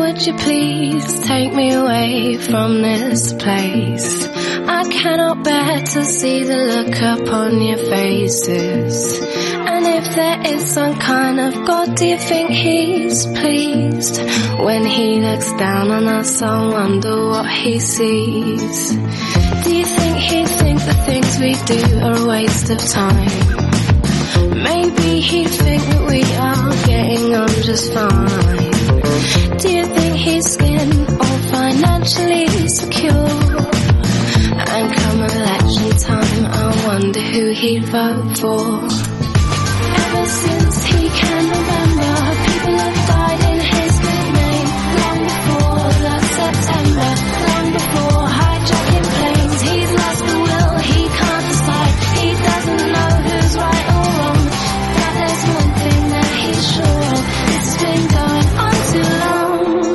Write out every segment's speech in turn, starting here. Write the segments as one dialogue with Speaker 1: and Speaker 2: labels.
Speaker 1: would you please take me away from this place? I cannot bear to see the look upon your faces. And if there is some kind of God, do you think he's pleased? When he looks down on us, I wonder what he sees. Do you think he'd think the things we do are a waste of time? Maybe he'd think that we are getting on just fine. Do you think he's skin or financially secure? And come election time, I wonder who he'd vote for. Ever since he can remember, people have died in his good name. Long before last September, long before hijacking planes. He's lost the will, he can't decide. He doesn't know who's right or wrong. But there's one thing that he's sure of, this has been going on too long.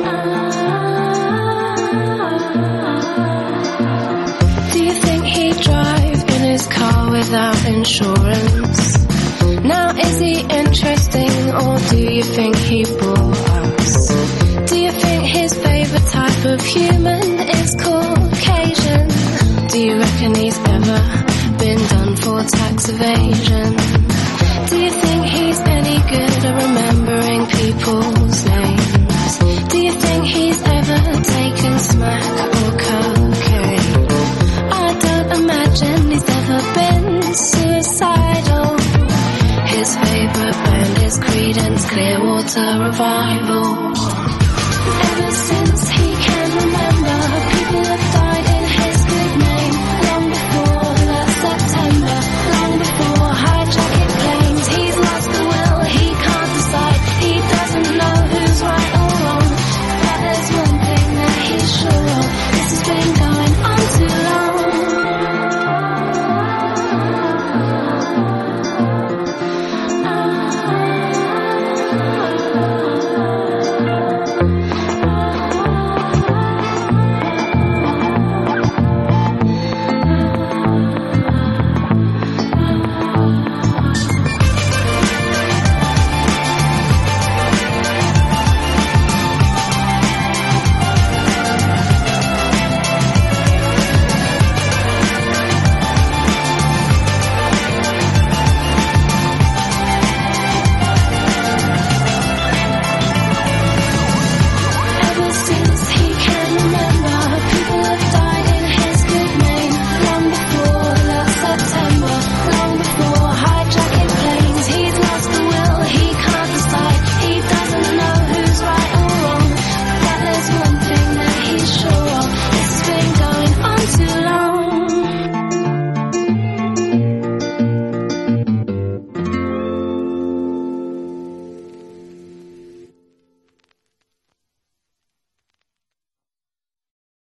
Speaker 1: Do you think he'd drive in his car without insurance? Now is he interesting, or do you think he bore us? Do you think his favourite type of human is Caucasian? Do you reckon he's ever been done for tax evasion? Do you think he's any good at remembering people's names? Do you think he's ever taken smack or cocaine? I don't imagine he's ever been suicidal. His favourite band is Creedence Clearwater Revival.